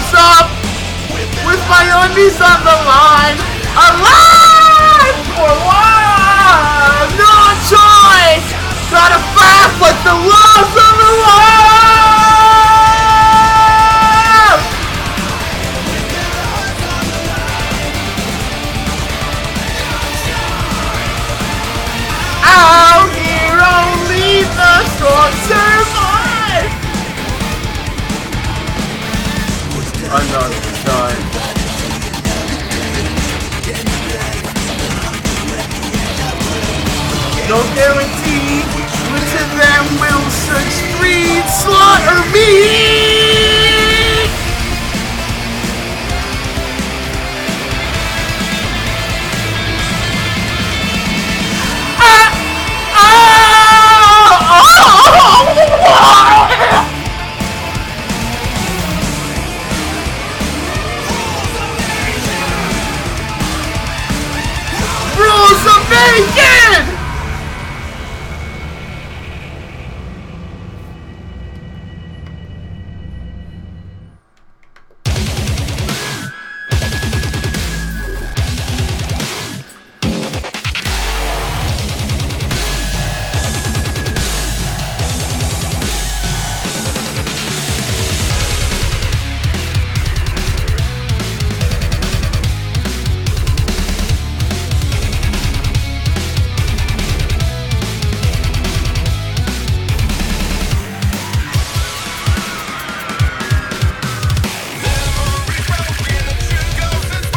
arms up with my undies on the line. Alive for life! No choice! Gotta fight like the laws of the world! Out here only the strong survive! I'm not done. No guarantee, but to them will such greed slaughter me! Rules of Bacon!